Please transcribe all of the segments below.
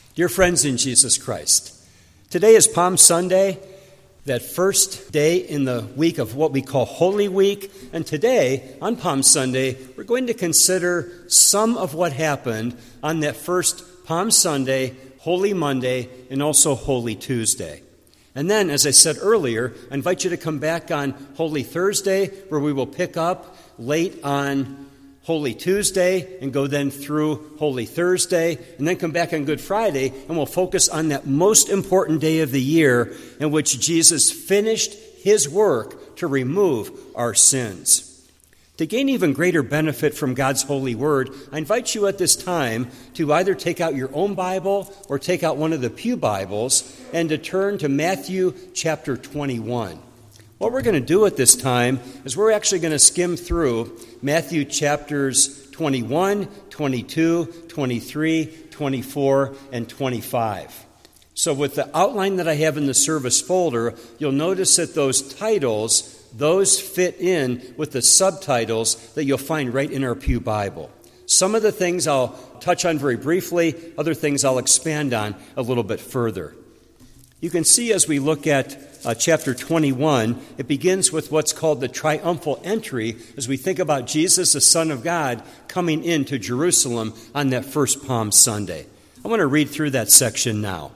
Dear friends in Jesus Christ, today is Palm Sunday, that first day in the week of what we call Holy Week. And today, on Palm Sunday, we're going to consider some of what happened on that first Palm Sunday, Holy Monday, and also Holy Tuesday. And then, as I said earlier, I invite you to come back on Holy Thursday, where we will pick up late on Holy Tuesday and go then through Holy Thursday, and then come back on Good Friday, and we'll focus on that most important day of the year in which Jesus finished his work to remove our sins. To gain even greater benefit from God's holy word, I invite you at this time to either take out your own Bible or take out one of the pew Bibles and to turn to Matthew chapter 21. What we're going to do at this time is we're actually going to skim through Matthew chapters 21, 22, 23, 24, and 25. So with the outline that I have in the service folder, you'll notice that those titles, those fit in with the subtitles that you'll find right in our Pew Bible. Some of the things I'll touch on very briefly, other things I'll expand on a little bit further. You can see as we look at chapter 21, it begins with what's called the triumphal entry as we think about Jesus, the Son of God, coming into Jerusalem on that first Palm Sunday. I want to read through that section now.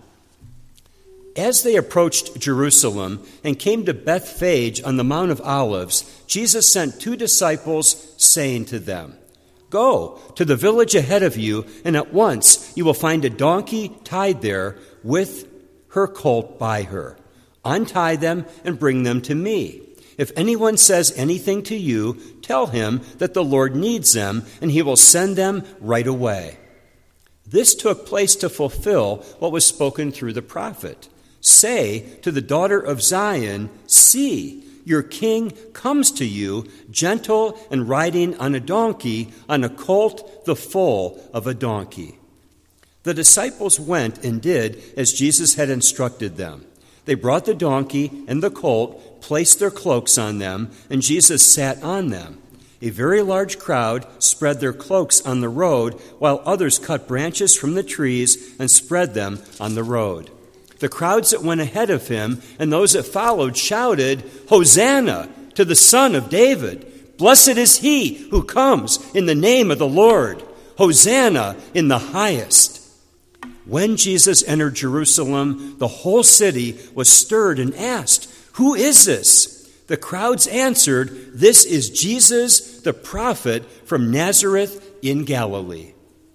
As they approached Jerusalem and came to Bethphage on the Mount of Olives, Jesus sent 2 disciples, saying to them, "Go to the village ahead of you, and at once you will find a donkey tied there with her colt by her. Untie them and bring them to me. If anyone says anything to you, tell him that the Lord needs them, and he will send them right away." This took place to fulfill what was spoken through the prophet. "Say to the daughter of Zion, see, your king comes to you, gentle and riding on a donkey, on a colt, the foal of a donkey." The disciples went and did as Jesus had instructed them. They brought the donkey and the colt, placed their cloaks on them, and Jesus sat on them. A very large crowd spread their cloaks on the road, while others cut branches from the trees and spread them on the road. The crowds that went ahead of him and those that followed shouted, "Hosanna to the Son of David! Blessed is he who comes in the name of the Lord! Hosanna in the highest!" When Jesus entered Jerusalem, the whole city was stirred and asked, "Who is this?" The crowds answered, "This is Jesus, the prophet from Nazareth in Galilee."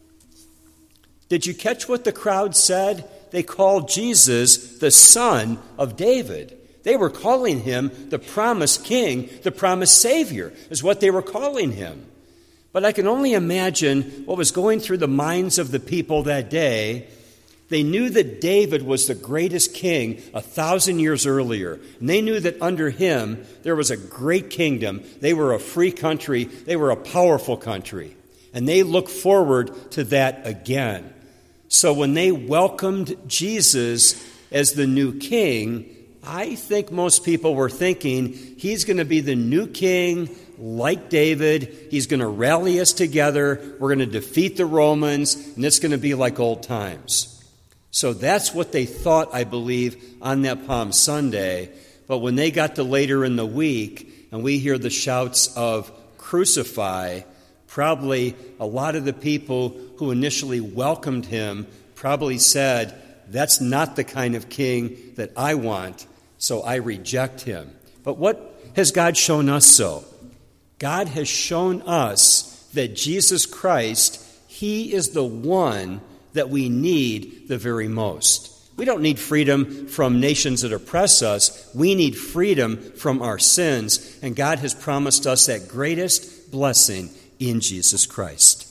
Did you catch what the crowd said? They called Jesus the Son of David. They were calling him the promised king, the promised Savior, is what they were calling him. But I can only imagine what was going through the minds of the people that day. They knew that David was the greatest king 1,000 years earlier. And they knew that under him there was a great kingdom. They were a free country. They were a powerful country. And they looked forward to that again. So when they welcomed Jesus as the new king, I think most people were thinking he's going to be the new king like David. He's going to rally us together. We're going to defeat the Romans, and it's going to be like old times. So that's what they thought, I believe, on that Palm Sunday. But when they got to later in the week, and we hear the shouts of "Crucify," probably a lot of the people who initially welcomed him probably said, "That's not the kind of king that I want, so I reject him." But what has God shown us so? God has shown us that Jesus Christ, he is the one that we need the very most. We don't need freedom from nations that oppress us. We need freedom from our sins, and God has promised us that greatest blessing in Jesus Christ.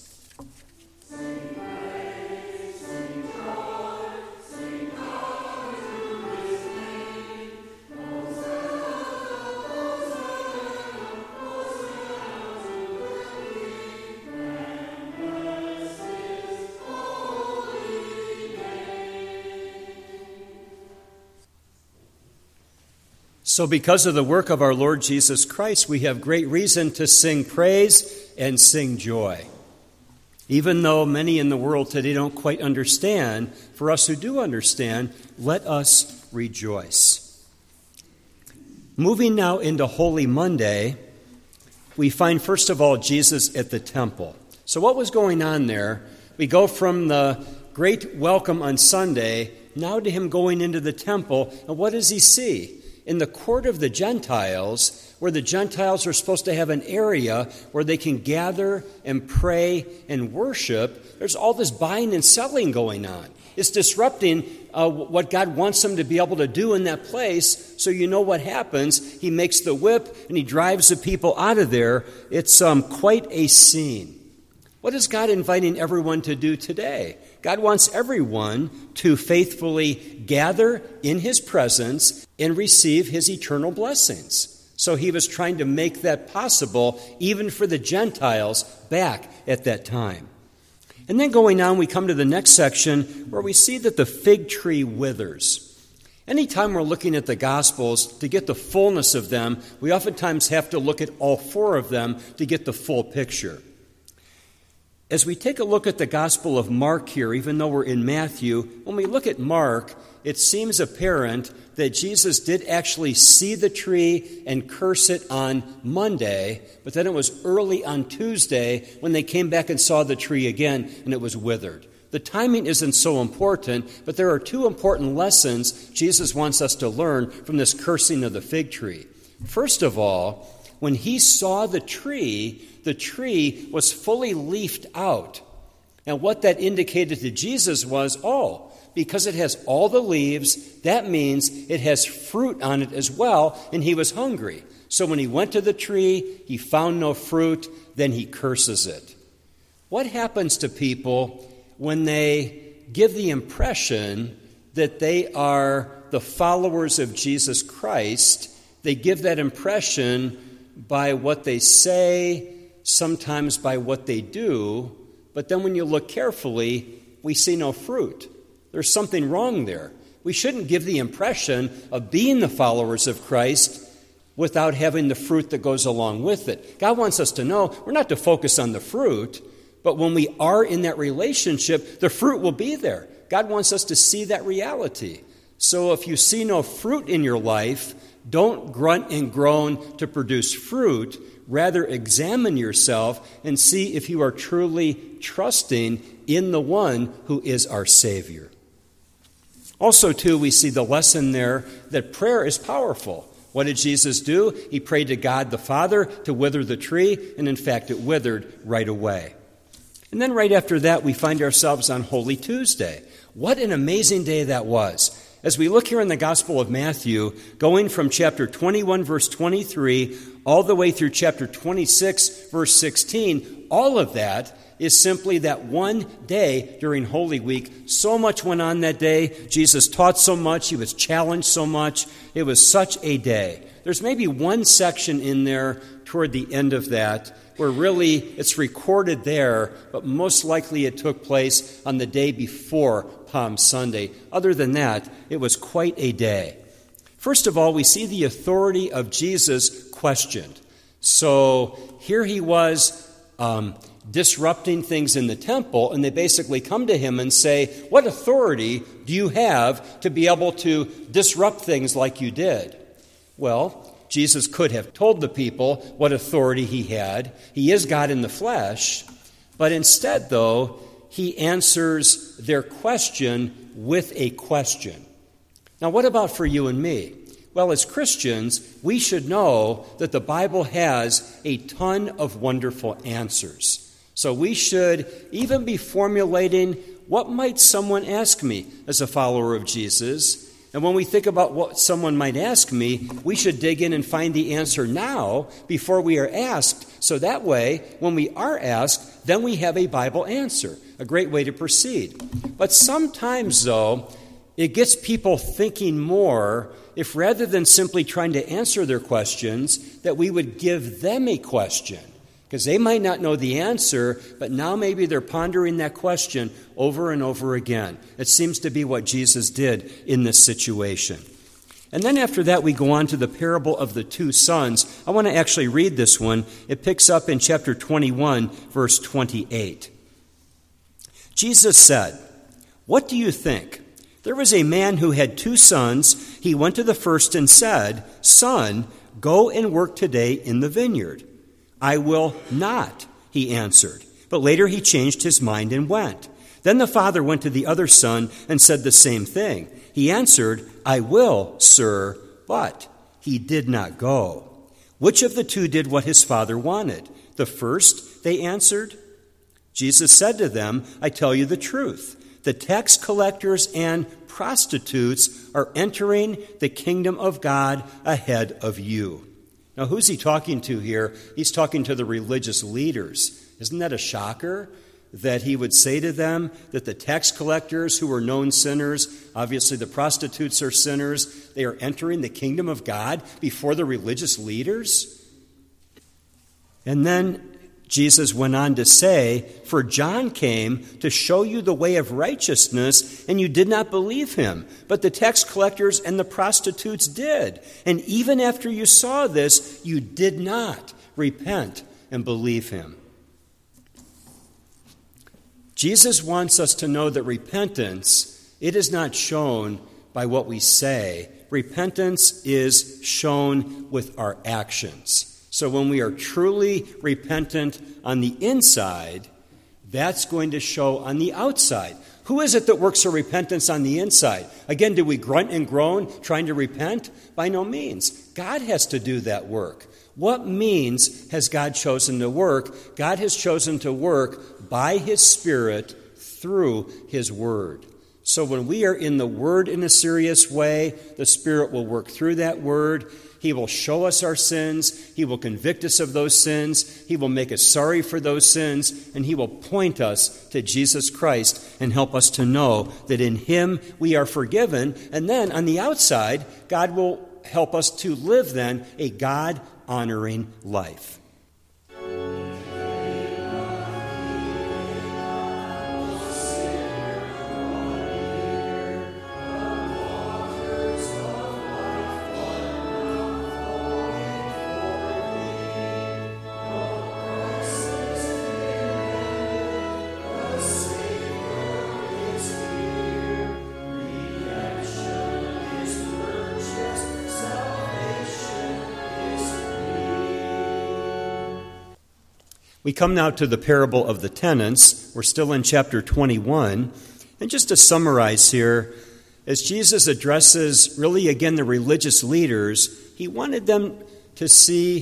So because of the work of our Lord Jesus Christ, we have great reason to sing praise and sing joy. Even though many in the world today don't quite understand, for us who do understand, let us rejoice. Moving now into Holy Monday, we find, first of all, Jesus at the temple. So what was going on there? We go from the great welcome on Sunday now to him going into the temple. And what does he see? In the court of the Gentiles, where the Gentiles are supposed to have an area where they can gather and pray and worship, there's all this buying and selling going on. It's disrupting what God wants them to be able to do in that place. So you know what happens. He makes the whip and he drives the people out of there. It's quite a scene. What is God inviting everyone to do today? God wants everyone to faithfully gather in his presence and receive his eternal blessings. So he was trying to make that possible even for the Gentiles back at that time. And then going on, we come to the next section where we see that the fig tree withers. Anytime we're looking at the Gospels, to get the fullness of them, we oftentimes have to look at all four of them to get the full picture. As we take a look at the Gospel of Mark here, even though we're in Matthew, when we look at Mark, it seems apparent that Jesus did actually see the tree and curse it on Monday, but then it was early on Tuesday when they came back and saw the tree again and it was withered. The timing isn't so important, but there are two important lessons Jesus wants us to learn from this cursing of the fig tree. First of all, when he saw the tree was fully leafed out. And what that indicated to Jesus was, because it has all the leaves, that means it has fruit on it as well, and he was hungry. So when he went to the tree, he found no fruit, then he curses it. What happens to people when they give the impression that they are the followers of Jesus Christ? They give that impression by what they say, sometimes by what they do, but then when you look carefully, we see no fruit. There's something wrong there. We shouldn't give the impression of being the followers of Christ without having the fruit that goes along with it. God wants us to know we're not to focus on the fruit, but when we are in that relationship, the fruit will be there. God wants us to see that reality. So if you see no fruit in your life, don't grunt and groan to produce fruit. Rather, examine yourself and see if you are truly trusting in the one who is our Savior. Also, too, we see the lesson there that prayer is powerful. What did Jesus do? He prayed to God the Father to wither the tree, and in fact, it withered right away. And then right after that, we find ourselves on Holy Tuesday. What an amazing day that was. As we look here in the Gospel of Matthew, going from chapter 21, verse 23, all the way through chapter 26, verse 16, all of that is simply that one day during Holy Week. So much went on that day. Jesus taught so much. He was challenged so much. It was such a day. There's maybe one section in there toward the end of that where really it's recorded there, but most likely it took place on the day before Palm Sunday. Other than that, it was quite a day. First of all, we see the authority of Jesus questioned. So here he was disrupting things in the temple, and they basically come to him and say, what authority do you have to be able to disrupt things like you did? Well, Jesus could have told the people what authority he had. He is God in the flesh. But instead, though, he answers their question with a question. Now, what about for you and me? Well, as Christians, we should know that the Bible has a ton of wonderful answers. So we should even be formulating, what might someone ask me as a follower of Jesus? And when we think about what someone might ask me, we should dig in and find the answer now before we are asked. So that way, when we are asked, then we have a Bible answer, a great way to proceed. But sometimes, though, it gets people thinking more if rather than simply trying to answer their questions, that we would give them a question. Because they might not know the answer, but now maybe they're pondering that question over and over again. It seems to be what Jesus did in this situation. And then after that, we go on to the parable of the two sons. I want to actually read this one. It picks up in chapter 21, verse 28. Jesus said, "What do you think? There was a man who had 2 sons. He went to the first and said, 'Son, go and work today in the vineyard.' 'I will not,' he answered. But later he changed his mind and went. Then the father went to the other son and said the same thing. He answered, 'I will, sir,' but he did not go. Which of the 2 did what his father wanted? The first,' they answered. Jesus said to them, 'I tell you the truth. The tax collectors and prostitutes are entering the kingdom of God ahead of you.'" Now, who's he talking to here? He's talking to the religious leaders. Isn't that a shocker? That he would say to them that the tax collectors, who were known sinners, obviously the prostitutes are sinners, they are entering the kingdom of God before the religious leaders? And then Jesus went on to say, "For John came to show you the way of righteousness, and you did not believe him. But the tax collectors and the prostitutes did. And even after you saw this, you did not repent and believe him." Jesus wants us to know that repentance, it is not shown by what we say. Repentance is shown with our actions. So when we are truly repentant on the inside, that's going to show on the outside. Who is it that works for repentance on the inside? Again, do we grunt and groan trying to repent? By no means. God has to do that work. What means has God chosen to work? God has chosen to work by his Spirit through his Word. So when we are in the Word in a serious way, the Spirit will work through that Word. He will show us our sins. He will convict us of those sins. He will make us sorry for those sins. And he will point us to Jesus Christ and help us to know that in him we are forgiven. And then on the outside, God will help us to live then a God-honoring life. We come now to the parable of the tenants. We're still in chapter 21. And just to summarize here, as Jesus addresses really again the religious leaders, he wanted them to see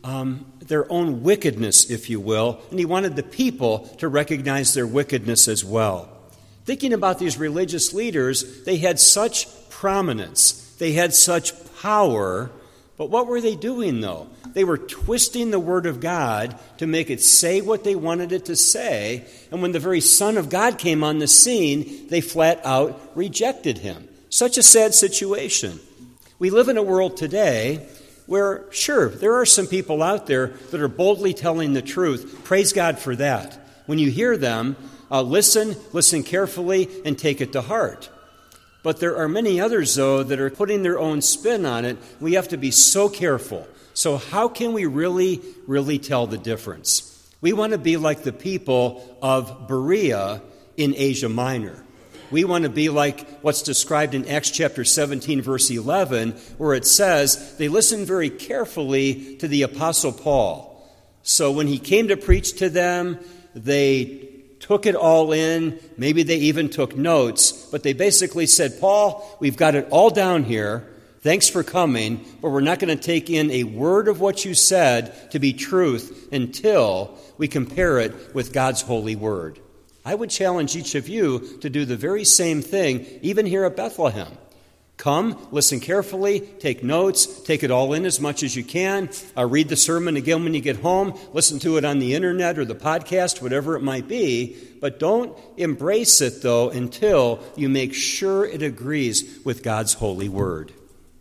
their own wickedness, if you will, and he wanted the people to recognize their wickedness as well. Thinking about these religious leaders, they had such prominence, they had such power, but what were they doing though? They were twisting the Word of God to make it say what they wanted it to say, and when the very Son of God came on the scene, they flat out rejected him. Such a sad situation. We live in a world today where, sure, there are some people out there that are boldly telling the truth. Praise God for that. When you hear them, listen carefully, and take it to heart. But there are many others, though, that are putting their own spin on it. We have to be so careful. So how can we really tell the difference? We want to be like the people of Berea in Asia Minor. We want to be like what's described in Acts chapter 17, verse 11, where it says they listened very carefully to the Apostle Paul. So when he came to preach to them, they took it all in. Maybe they even took notes, but they basically said, "Paul, we've got it all down here. Thanks for coming, but we're not going to take in a word of what you said to be truth until we compare it with God's holy word." I would challenge each of you to do the very same thing, even here at Bethlehem. Come, listen carefully, take notes, take it all in as much as you can. Read the sermon again when you get home. Listen to it on the internet or the podcast, whatever it might be. But don't embrace it, though, until you make sure it agrees with God's holy word.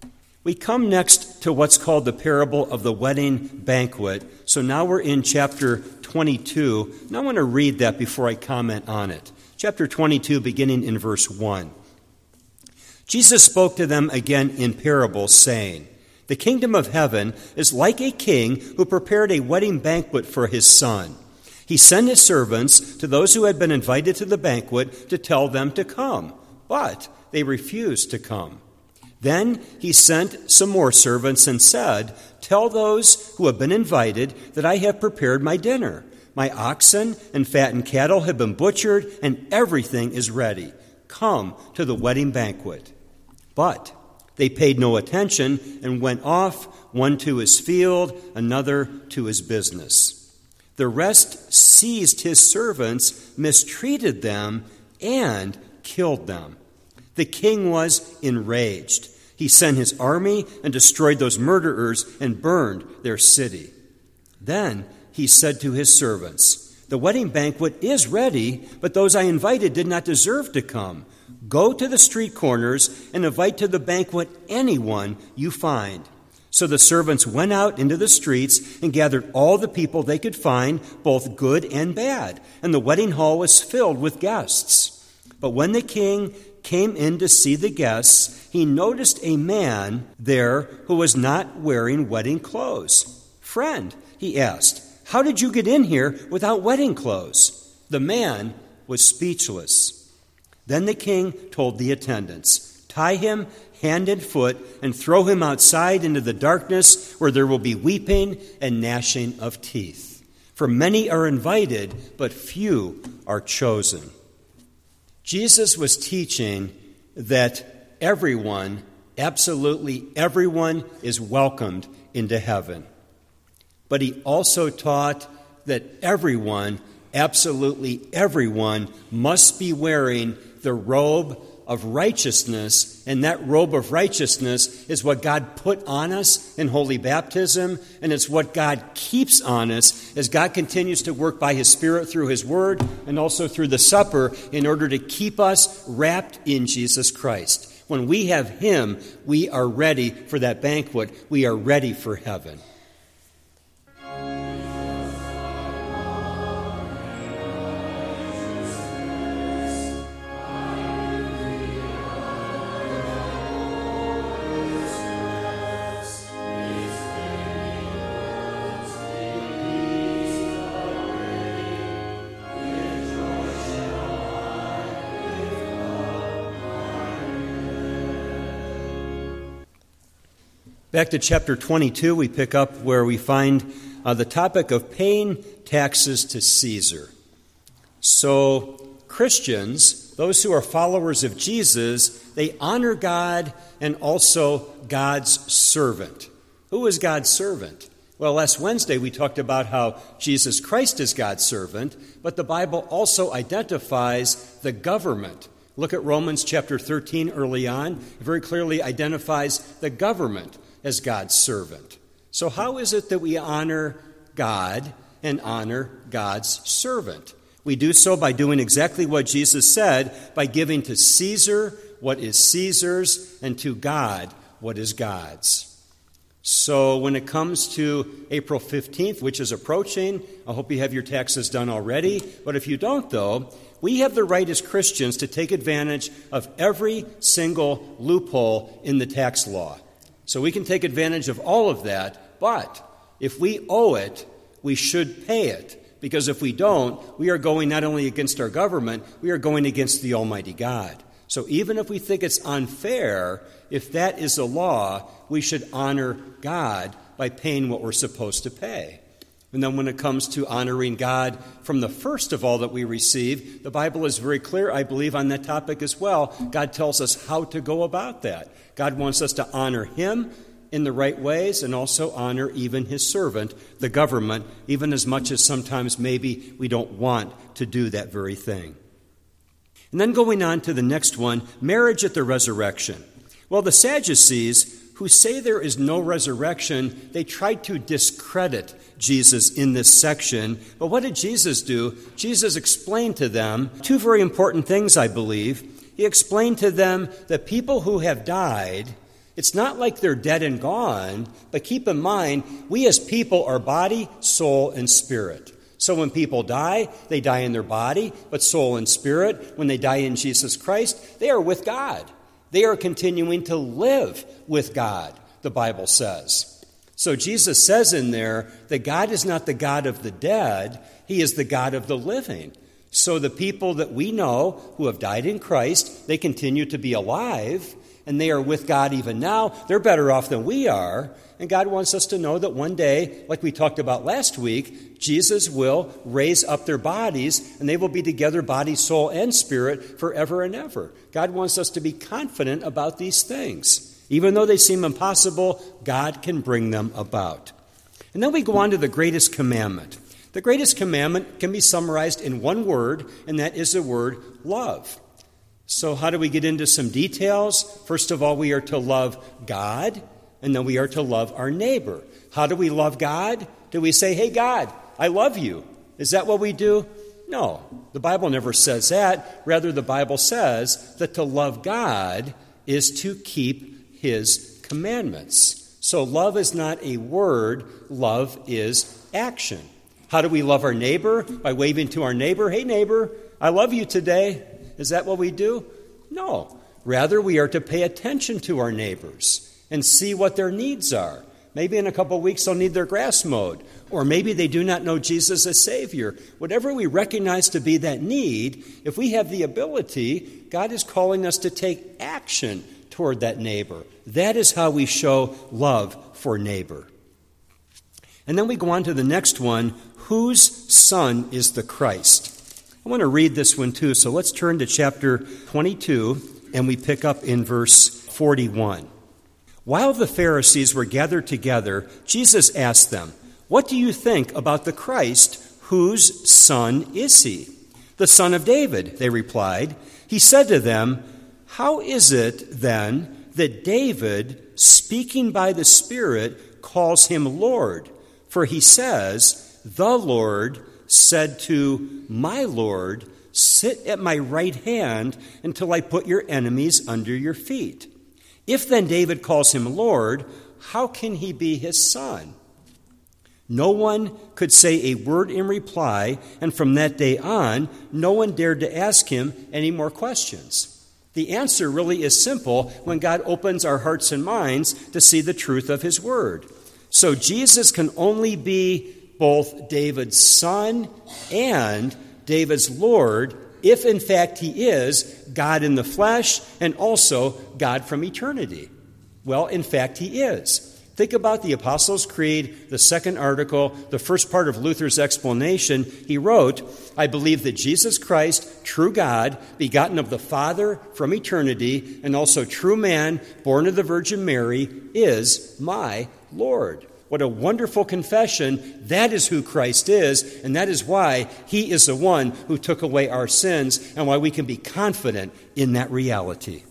We come next to what's called the parable of the wedding banquet. So now we're in chapter 22. Now I want to read that before I comment on it. Chapter 22, beginning in verse 1. Jesus spoke to them again in parables, saying, "The kingdom of heaven is like a king who prepared a wedding banquet for his son. He He sent his servants to those who had been invited to the banquet to tell them to come, but they refused to come. Then he sent some more servants and said, "Tell those who have been invited that I have prepared my dinner. My oxen and fattened cattle have been butchered, and everything is ready. Come to the wedding banquet." But they paid no attention and went off, one to his field, another to his business. The rest seized his servants, mistreated them, and killed them. The king was enraged. He sent his army and destroyed those murderers and burned their city. Then he said to his servants, "The wedding banquet is ready, but those I invited did not deserve to come. Go to the street corners and invite to the banquet anyone you find." So the servants went out into the streets and gathered all the people they could find, both good and bad, and the wedding hall was filled with guests. But when the king came in to see the guests, he noticed a man there who was not wearing wedding clothes. "Friend," he asked, "how did you get in here without wedding clothes?" The man was speechless. Then the king told the attendants, "Tie him hand and foot and throw him outside into the darkness where there will be weeping and gnashing of teeth. For many are invited, but few are chosen." Jesus was teaching that everyone, absolutely everyone, is welcomed into heaven. But he also taught that everyone, absolutely everyone, must be wearing the robe of righteousness, and that robe of righteousness is what God put on us in holy baptism, and it's what God keeps on us as God continues to work by his Spirit through his word and also through the supper in order to keep us wrapped in Jesus Christ. When we have him, we are ready for that banquet. We are ready for heaven. Back to chapter 22, we pick up where we find the topic of paying taxes to Caesar. So Christians, those who are followers of Jesus, they honor God and also God's servant. Who is God's servant? Well, last Wednesday we talked about how Jesus Christ is God's servant, but the Bible also identifies the government. Look at Romans chapter 13 early on. It very clearly identifies the government as God's servant. So how is it that we honor God and honor God's servant? We do so by doing exactly what Jesus said, by giving to Caesar what is Caesar's and to God what is God's. So when it comes to April 15th, which is approaching, I hope you have your taxes done already. But if you don't, though, we have the right as Christians to take advantage of every single loophole in the tax law. So we can take advantage of all of that, but if we owe it, we should pay it. Because if we don't, we are going not only against our government, we are going against the Almighty God. So even if we think it's unfair, if that is the law, we should honor God by paying what we're supposed to pay. And then when it comes to honoring God from the first of all that we receive, the Bible is very clear, I believe, on that topic as well. God tells us how to go about that. God wants us to honor him in the right ways and also honor even his servant, the government, even as much as sometimes maybe we don't want to do that very thing. And then going on to the next one, marriage at the resurrection. Well, the Sadducees, who say there is no resurrection, they tried to discredit Jesus in this section. But what did Jesus do? Jesus explained to them two very important things, I believe. He explained to them that people who have died, it's not like they're dead and gone, but keep in mind, we as people are body, soul, and spirit. So when people die, they die in their body, but soul and spirit. When they die in Jesus Christ, they are with God. They are continuing to live with God, the Bible says. So Jesus says in there that God is not the God of the dead, he is the God of the living. So the people that we know who have died in Christ, they continue to be alive, and they are with God even now. They're better off than we are. And God wants us to know that one day, like we talked about last week, Jesus will raise up their bodies, and they will be together, body, soul, and spirit, forever and ever. God wants us to be confident about these things. Even though they seem impossible, God can bring them about. And then we go on to the greatest commandment. The greatest commandment can be summarized in one word, and that is the word love. So how do we get into some details? First of all, we are to love God, and then we are to love our neighbor. How do we love God? Do we say, hey, God, I love you? Is that what we do? No, the Bible never says that. Rather, the Bible says that to love God is to keep his commandments. So love is not a word, love is action. How do we love our neighbor? By waving to our neighbor, hey neighbor, I love you today. Is that what we do? No. Rather, we are to pay attention to our neighbors and see what their needs are. Maybe in a couple of weeks they'll need their grass mowed, or maybe they do not know Jesus as Savior. Whatever we recognize to be that need, if we have the ability, God is calling us to take action toward that neighbor. That is how we show love for neighbor. And then we go on to the next one, whose son is the Christ? I want to read this one too, so let's turn to chapter 22, and we pick up in verse 41. While the Pharisees were gathered together, Jesus asked them, what do you think about the Christ? Whose son is he? The son of David, they replied. He said to them, how is it then that David, speaking by the Spirit, calls him Lord? For he says, the Lord said to my Lord, sit at my right hand until I put your enemies under your feet. If then David calls him Lord, how can he be his son? No one could say a word in reply, and from that day on, no one dared to ask him any more questions. The answer really is simple when God opens our hearts and minds to see the truth of his word. So Jesus can only be both David's son and David's Lord if in fact he is God in the flesh and also God from eternity. Well, in fact he is. Think about the Apostles' Creed, the second article, the first part of Luther's explanation. He wrote, I believe that Jesus Christ, true God, begotten of the Father from eternity, and also true man, born of the Virgin Mary, is my Lord. What a wonderful confession. That is who Christ is, and that is why he is the one who took away our sins, and why we can be confident in that reality.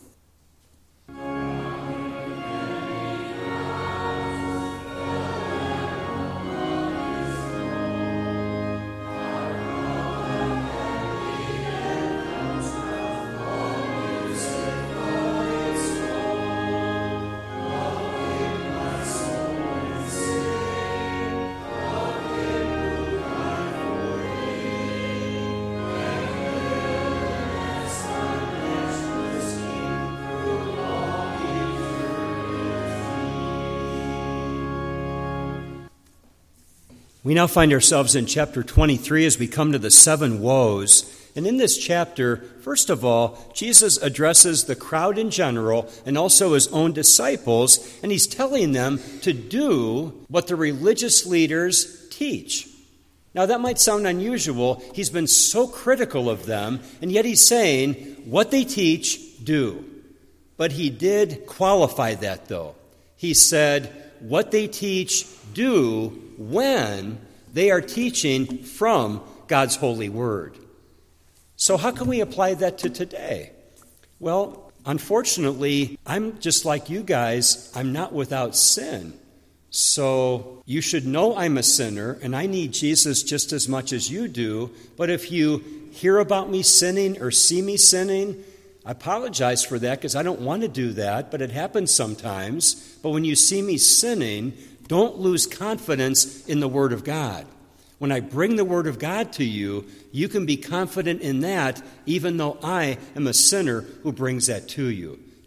We now find ourselves in chapter 23 as we come to the 7 woes. And in this chapter, first of all, Jesus addresses the crowd in general and also his own disciples, and he's telling them to do what the religious leaders teach. Now, that might sound unusual. He's been so critical of them, and yet he's saying, what they teach, do. But he did qualify that, though. He said, what they teach, do when they are teaching from God's holy word. So how can we apply that to today? Well, unfortunately, I'm just like you guys. I'm not without sin. So you should know I'm a sinner, and I need Jesus just as much as you do. But if you hear about me sinning or see me sinning, I apologize for that because I don't want to do that, but it happens sometimes. But when you see me sinning, don't lose confidence in the Word of God. When I bring the Word of God to you, you can be confident in that, even though I am a sinner who brings that to you.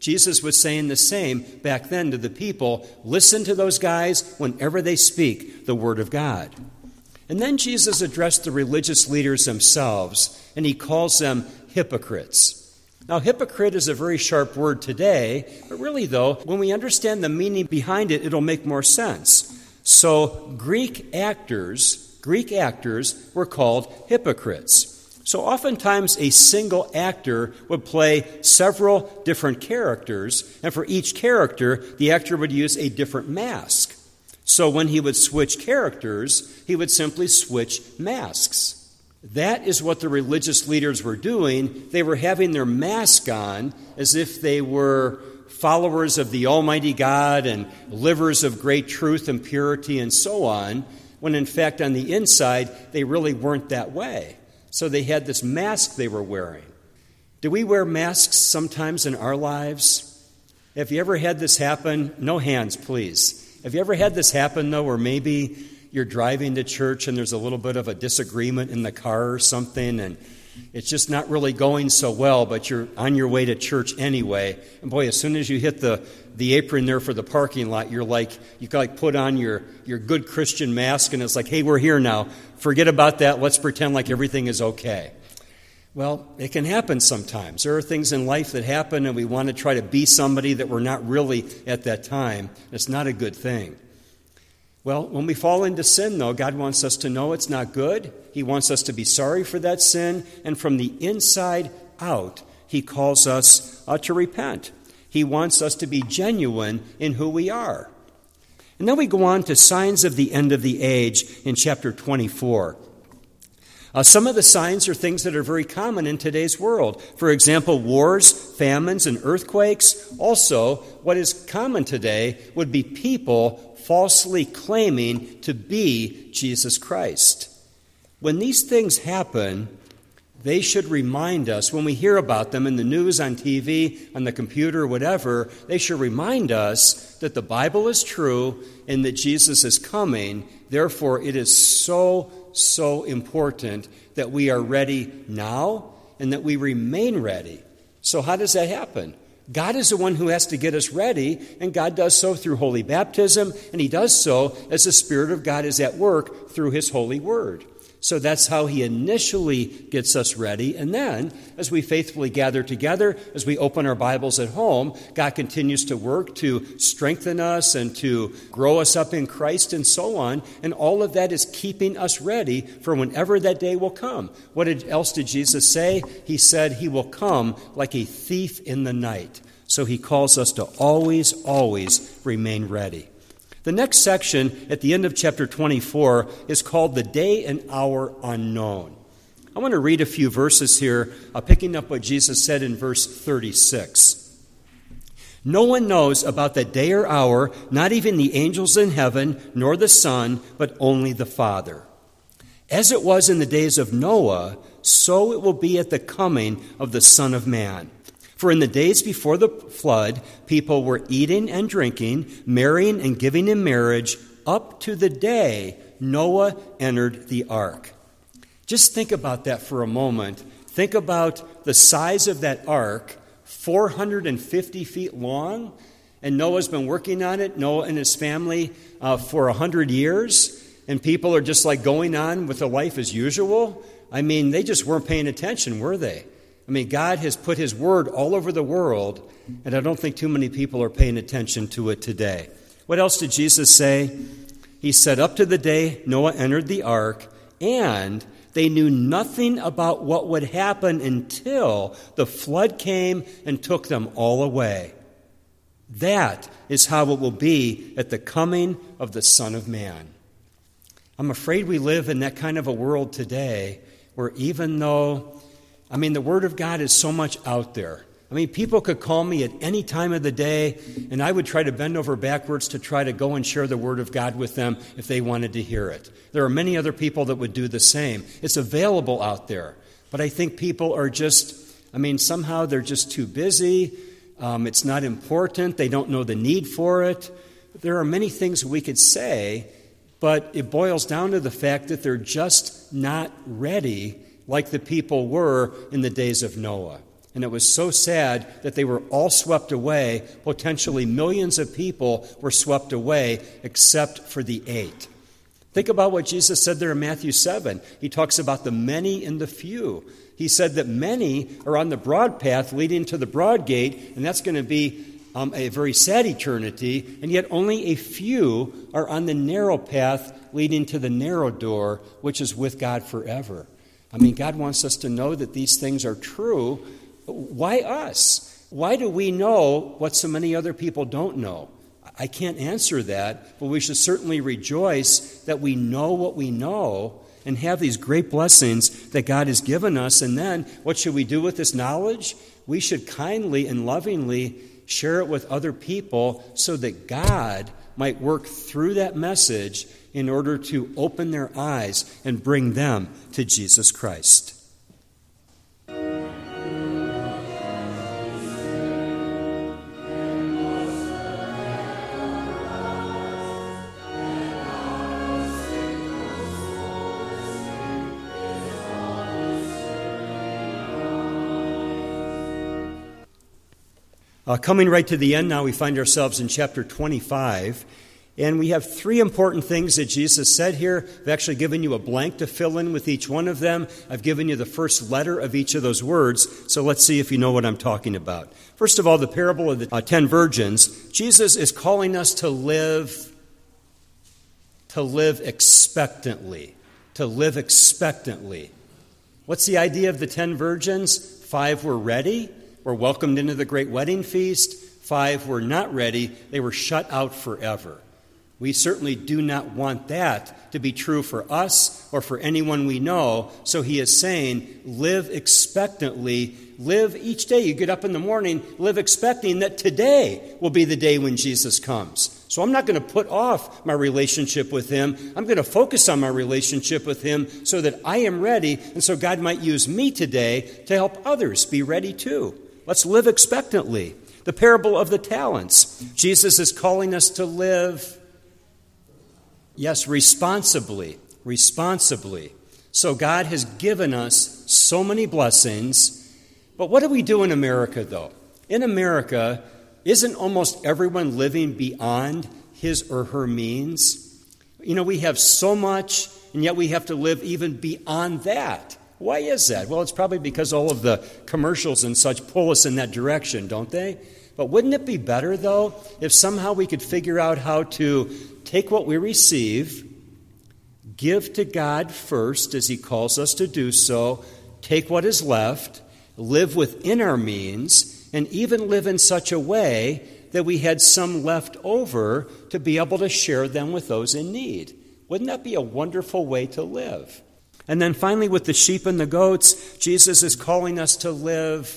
Jesus was saying the same back then to the people. Listen to those guys whenever they speak the word of God. And then Jesus addressed the religious leaders themselves, and he calls them hypocrites. Now, hypocrite is a very sharp word today, but really, though, when we understand the meaning behind it, it'll make more sense. So, Greek actors were called hypocrites. So oftentimes a single actor would play several different characters, and for each character, the actor would use a different mask. So when he would switch characters, he would simply switch masks. That is what the religious leaders were doing. They were having their mask on as if they were followers of the Almighty God and livers of great truth and purity and so on, when in fact on the inside, they really weren't that way. So they had this mask they were wearing. Do we wear masks sometimes in our lives? Have you ever had this happen? No hands, please. Have you ever had this happen, though, where maybe you're driving to church and there's a little bit of a disagreement in the car or something, and it's just not really going so well, but you're on your way to church anyway. And boy, as soon as you hit the apron there for the parking lot, you put on your good Christian mask, and it's like, hey, we're here now. Forget about that. Let's pretend like everything is okay. Well, it can happen sometimes. There are things in life that happen, and we want to try to be somebody that we're not really at that time. It's not a good thing. Well, when we fall into sin, though, God wants us to know it's not good. He wants us to be sorry for that sin, and from the inside out, He calls us to repent. He wants us to be genuine in who we are. And then we go on to signs of the end of the age in chapter 24. Some of the signs are things that are very common in today's world. For example, wars, famines, and earthquakes. Also, what is common today would be people falsely claiming to be Jesus Christ. When these things happen, they should remind us, when we hear about them in the news, on TV, on the computer, whatever, they should remind us that the Bible is true and that Jesus is coming. Therefore, it is so important that we are ready now and that we remain ready. So how does that happen? God is the one who has to get us ready, and God does so through holy baptism, and He does so as the Spirit of God is at work through His holy word. So that's how He initially gets us ready. And then, as we faithfully gather together, as we open our Bibles at home, God continues to work to strengthen us and to grow us up in Christ and so on. And all of that is keeping us ready for whenever that day will come. What else did Jesus say? He said He will come like a thief in the night. So He calls us to always remain ready. The next section at the end of chapter 24 is called The Day and Hour Unknown. I want to read a few verses here, picking up what Jesus said in verse 36. No one knows about the day or hour, not even the angels in heaven, nor the Son, but only the Father. As it was in the days of Noah, so it will be at the coming of the Son of Man. For in the days before the flood, people were eating and drinking, marrying and giving in marriage, up to the day Noah entered the ark. Just think about that for a moment. Think about the size of that ark, 450 feet long, and Noah's been working on it, Noah and his family, for 100 years, and people are just like going on with their life as usual. I mean, they just weren't paying attention, were they? I mean, God has put His word all over the world, and I don't think too many people are paying attention to it today. What else did Jesus say? He said, up to the day Noah entered the ark, and they knew nothing about what would happen until the flood came and took them all away. That is how it will be at the coming of the Son of Man. I'm afraid we live in that kind of a world today where even though the Word of God is so much out there. People could call me at any time of the day, and I would try to bend over backwards to try to go and share the Word of God with them if they wanted to hear it. There are many other people that would do the same. It's available out there. But I think people are just, somehow they're just too busy. It's not important. They don't know the need for it. There are many things we could say, but it boils down to the fact that they're just not ready like the people were in the days of Noah. And it was so sad that they were all swept away. Potentially millions of people were swept away except for the 8. Think about what Jesus said there in Matthew 7. He talks about the many and the few. He said that many are on the broad path leading to the broad gate, and that's going to be a very sad eternity, and yet only a few are on the narrow path leading to the narrow door, which is with God forever. I mean, God wants us to know that these things are true. Why us? Why do we know what so many other people don't know? I can't answer that, but we should certainly rejoice that we know what we know and have these great blessings that God has given us. And then, what should we do with this knowledge? We should kindly and lovingly share it with other people so that God might work through that message in order to open their eyes and bring them to Jesus Christ. Coming right to the end now, we find ourselves in chapter 25, and we have 3 important things that Jesus said here. I've actually given you a blank to fill in with each one of them. I've given you the first letter of each of those words, so let's see if you know what I'm talking about. First of all, the parable of the 10 virgins. Jesus is calling us to live expectantly. To live expectantly. What's the idea of the 10 virgins? 5 were ready, were welcomed into the great wedding feast. 5 were not ready. They were shut out forever. We certainly do not want that to be true for us or for anyone we know. So he is saying, live expectantly. Live each day. You get up in the morning, live expecting that today will be the day when Jesus comes. So I'm not going to put off my relationship with him. I'm going to focus on my relationship with him so that I am ready, and so God might use me today to help others be ready too. Let's live expectantly. The parable of the talents. Jesus is calling us to live, yes, responsibly. Responsibly. So God has given us so many blessings. But what do we do in America, though? In America, isn't almost everyone living beyond his or her means? You know, we have so much, and yet we have to live even beyond that. Why is that? Well, it's probably because all of the commercials and such pull us in that direction, don't they? But wouldn't it be better, though, if somehow we could figure out how to take what we receive, give to God first, as he calls us to do so, take what is left, live within our means, and even live in such a way that we had some left over to be able to share them with those in need? Wouldn't that be a wonderful way to live? And then finally, with the sheep and the goats, Jesus is calling us to live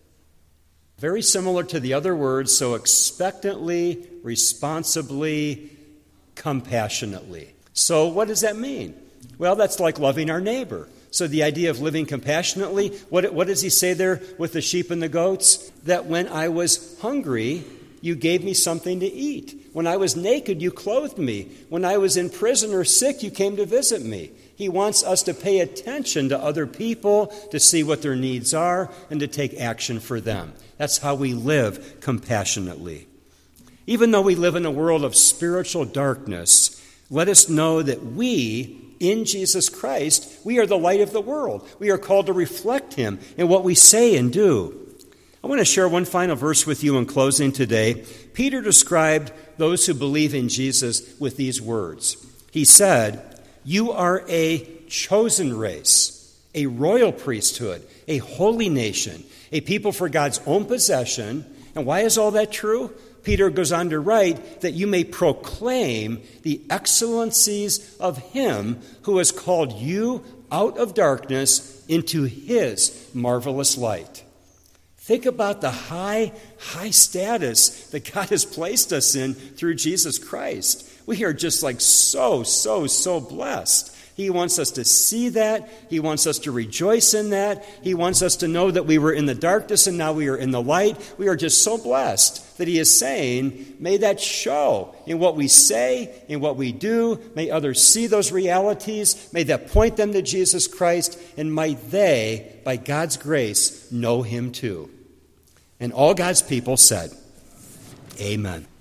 very similar to the other words, so expectantly, responsibly, compassionately. So what does that mean? Well, that's like loving our neighbor. So the idea of living compassionately, what does he say there with the sheep and the goats? That when I was hungry, you gave me something to eat. When I was naked, you clothed me. When I was in prison or sick, you came to visit me. He wants us to pay attention to other people, to see what their needs are, and to take action for them. That's how we live compassionately. Even though we live in a world of spiritual darkness, let us know that we, in Jesus Christ, we are the light of the world. We are called to reflect him in what we say and do. I want to share one final verse with you in closing today. Peter described those who believe in Jesus with these words. He said, "You are a chosen race, a royal priesthood, a holy nation, a people for God's own possession." And why is all that true? Peter goes on to write that you may proclaim the excellencies of him who has called you out of darkness into his marvelous light. Think about the high status that God has placed us in through Jesus Christ. We are just like so blessed He wants us to see that. He wants us to rejoice in that. He wants us to know that we were in the darkness and now we are in the light. We are just so blessed that he is saying, may that show in what we say, in what we do. May others see those realities. May that point them to Jesus Christ. And might they, by God's grace, know him too. And all God's people said, amen.